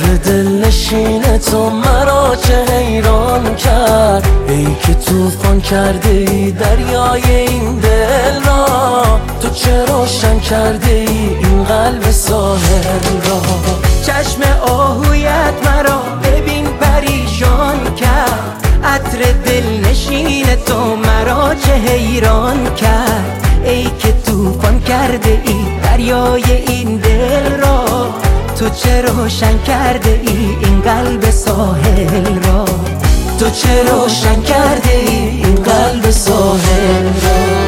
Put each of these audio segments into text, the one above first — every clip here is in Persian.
دلنشین تو مرا چه حیران کرد، ای که طوفان کرده ای دریای این دل را. تو چه روشن کرده ای این قلب ساحل را. چشم آهویت مرا ببین پریشان کرد، عطر دلنشین تو مرا چه حیران کرد، ای که طوفان کرده ای دریای این دل را. تو چه روشن کرده ای این قلب ساحل را. تو چه روشن کرده ای این قلب ساحل را.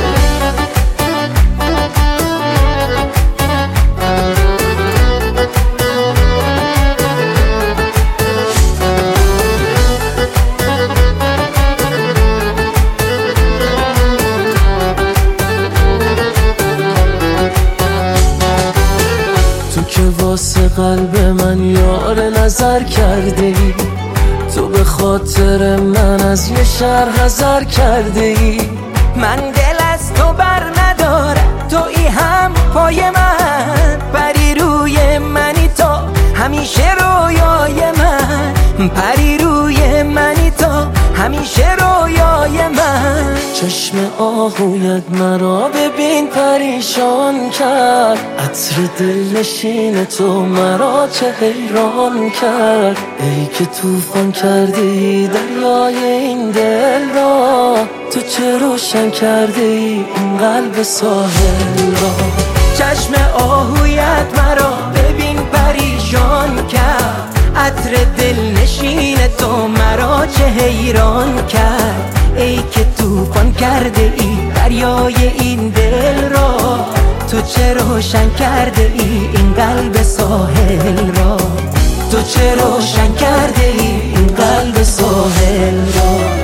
واسه قلب من یار نظر کرده ای، تو به خاطر من از یه شهر حذر کرده ای. من دل از تو بر ندارم، تویی هم پای من، پری روی منی تو همیشه رویای من، پری روی منی تو همیشه رویای من. چشم آهویت مرا ببین پریشان کرد، عطر دلنشین تو مرا چه حیران کرد، ای که طوفان کرده ای دریای این دل را. تو چه روشن کرده ای این قلب ساحل را. چشم آهویت مرا ببین پریشان کرد، عطر دلنشین تو مرا چه حیران کرد، ای که طوفان کرده ای دریای این دل را. تو چه روشن کرده ای این قلب ساحل را. تو چه روشن کرده ای این قلب ساحل را.